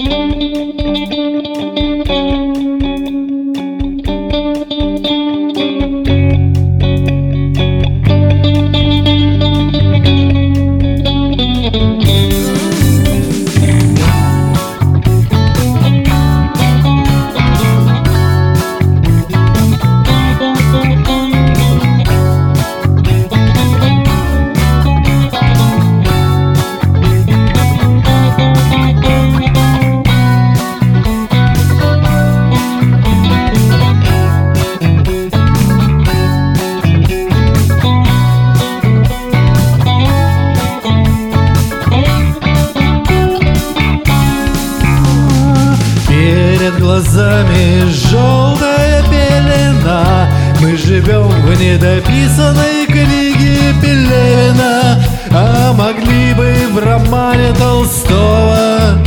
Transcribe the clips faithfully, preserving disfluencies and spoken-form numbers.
Перед глазами желтая пелена. Мы живем в недописанной книге Пелевина, а могли бы в романе Толстого.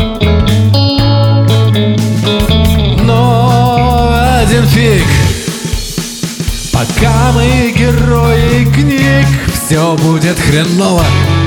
Но один фиг, пока мы герои книг, все будет хреново.